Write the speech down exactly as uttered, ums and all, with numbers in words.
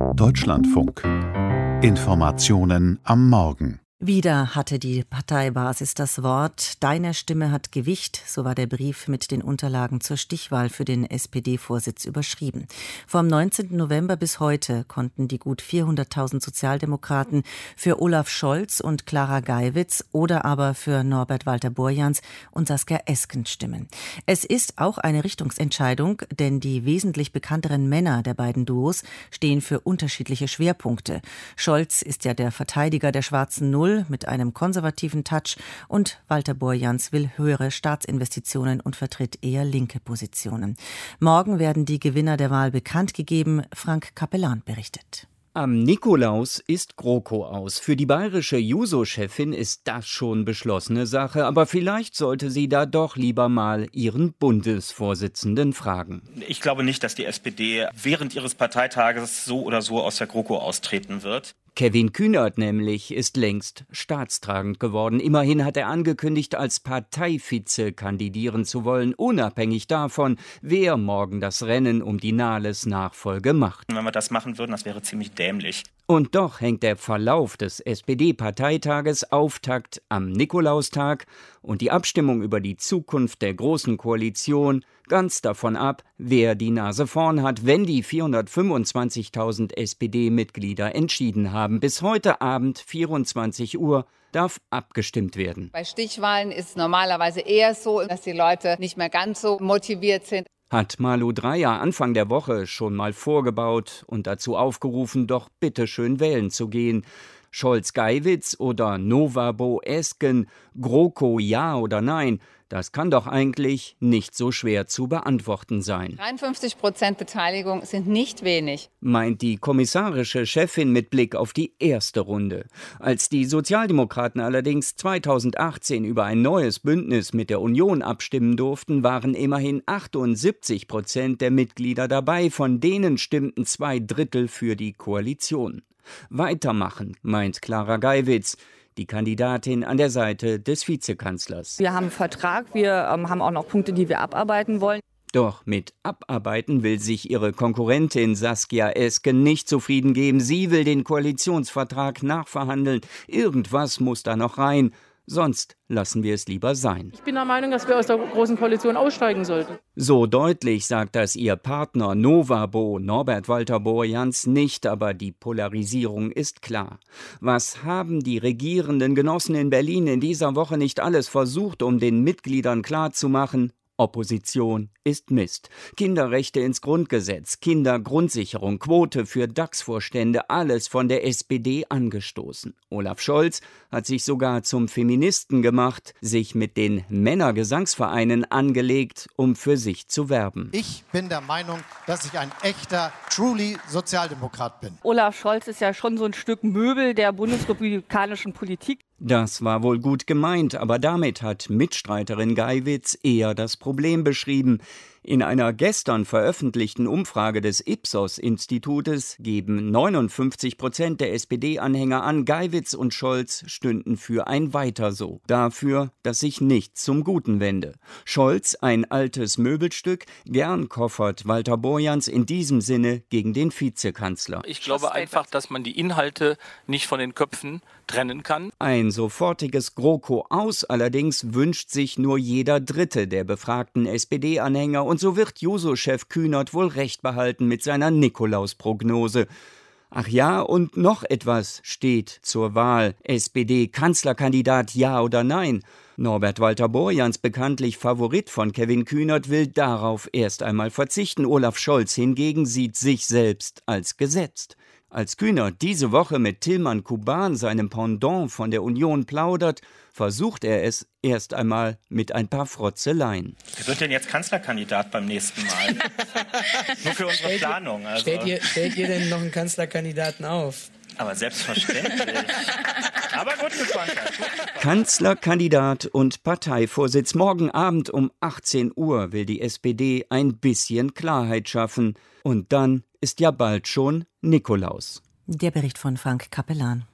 Deutschlandfunk. Informationen am Morgen. Wieder hatte die Parteibasis das Wort. Deine Stimme hat Gewicht, so war der Brief mit den Unterlagen zur Stichwahl für den S P D-Vorsitz überschrieben. Vom neunzehnten November bis heute konnten die gut vierhunderttausend Sozialdemokraten für Olaf Scholz und Clara Geiwitz oder aber für Norbert Walter-Borjans und Saskia Esken stimmen. Es ist auch eine Richtungsentscheidung, denn die wesentlich bekannteren Männer der beiden Duos stehen für unterschiedliche Schwerpunkte. Scholz ist ja der Verteidiger der schwarzen Null mit einem konservativen Touch und Walter-Borjans will höhere Staatsinvestitionen und vertritt eher linke Positionen. Morgen werden die Gewinner der Wahl bekannt gegeben. Frank Capellan berichtet. Am Nikolaus ist GroKo aus. Für die bayerische Juso-Chefin ist das schon beschlossene Sache, aber vielleicht sollte sie da doch lieber mal ihren Bundesvorsitzenden fragen. Ich glaube nicht, dass die S P D während ihres Parteitages so oder so aus der GroKo austreten wird. Kevin Kühnert nämlich ist längst staatstragend geworden. Immerhin hat er angekündigt, als Parteivize kandidieren zu wollen, unabhängig davon, wer morgen das Rennen um die Nahles-Nachfolge macht. Wenn wir das machen würden, das wäre ziemlich dämlich. Und doch hängt der Verlauf des S P D-Parteitages Auftakt am Nikolaustag und die Abstimmung über die Zukunft der Großen Koalition ganz davon ab, wer die Nase vorn hat, wenn die vierhundertfünfundzwanzigtausend S P D-Mitglieder entschieden haben. Bis heute Abend vierundzwanzig Uhr darf abgestimmt werden. Bei Stichwahlen ist es normalerweise eher so, dass die Leute nicht mehr ganz so motiviert sind. Hat Malu Dreyer Anfang der Woche schon mal vorgebaut und dazu aufgerufen, doch bitteschön wählen zu gehen. Scholz-Geiwitz oder Novabo-Esken, GroKo ja oder nein, das kann doch eigentlich nicht so schwer zu beantworten sein. dreiundfünfzig Prozent Beteiligung sind nicht wenig, meint die kommissarische Chefin mit Blick auf die erste Runde. Als die Sozialdemokraten allerdings zweitausendachtzehn über ein neues Bündnis mit der Union abstimmen durften, waren immerhin achtundsiebzig Prozent der Mitglieder dabei, von denen stimmten zwei Drittel für die Koalition. Weitermachen, meint Clara Geiwitz, die Kandidatin an der Seite des Vizekanzlers. Wir haben einen Vertrag, wir ähm, haben auch noch Punkte, die wir abarbeiten wollen. Doch mit Abarbeiten will sich ihre Konkurrentin Saskia Esken nicht zufrieden geben. Sie will den Koalitionsvertrag nachverhandeln. Irgendwas muss da noch rein. Sonst lassen wir es lieber sein. Ich bin der Meinung, dass wir aus der Großen Koalition aussteigen sollten. So deutlich sagt das ihr Partner Novabo, Norbert Walter-Borjans, nicht, aber die Polarisierung ist klar. Was haben die regierenden Genossen in Berlin in dieser Woche nicht alles versucht, um den Mitgliedern klarzumachen? Opposition ist Mist. Kinderrechte ins Grundgesetz, Kindergrundsicherung, Quote für D A X-Vorstände, alles von der S P D angestoßen. Olaf Scholz hat sich sogar zum Feministen gemacht, sich mit den Männergesangsvereinen angelegt, um für sich zu werben. Ich bin der Meinung, dass ich ein echter, truly Sozialdemokrat bin. Olaf Scholz ist ja schon so ein Stück Möbel der bundesrepublikanischen Politik. Das war wohl gut gemeint, aber damit hat Mitstreiterin Geiwitz eher das Problem beschrieben. In einer gestern veröffentlichten Umfrage des Ipsos-Institutes geben neunundfünfzig Prozent der S P D-Anhänger an, Geiwitz und Scholz stünden für ein Weiter so. Dafür, dass sich nichts zum Guten wende. Scholz, ein altes Möbelstück, gern koffert Walter-Borjans in diesem Sinne gegen den Vizekanzler. Ich glaube einfach, dass man die Inhalte nicht von den Köpfen trennen kann. Ein sofortiges GroKo aus allerdings wünscht sich nur jeder Dritte der befragten S P D-Anhänger. Und so wird Juso-Chef Kühnert wohl recht behalten mit seiner Nikolaus-Prognose. Ach ja, und noch etwas steht zur Wahl. S P D-Kanzlerkandidat ja oder nein? Norbert Walter-Borjans, bekanntlich Favorit von Kevin Kühnert, will darauf erst einmal verzichten. Olaf Scholz hingegen sieht sich selbst als gesetzt. Als Kühnert diese Woche mit Tilman Kuban, seinem Pendant von der Union, plaudert, versucht er es erst einmal mit ein paar Frotzeleien. Wer wird denn jetzt Kanzlerkandidat beim nächsten Mal? Nur für unsere Planung. Also. Stellt, ihr, stellt ihr denn noch einen Kanzlerkandidaten auf? Aber selbstverständlich. Aber gut gespannt. Kanzlerkandidat und Parteivorsitz. Morgen Abend um achtzehn Uhr will die S P D ein bisschen Klarheit schaffen. Und dann ist ja bald schon Nikolaus. Der Bericht von Frank Capellan.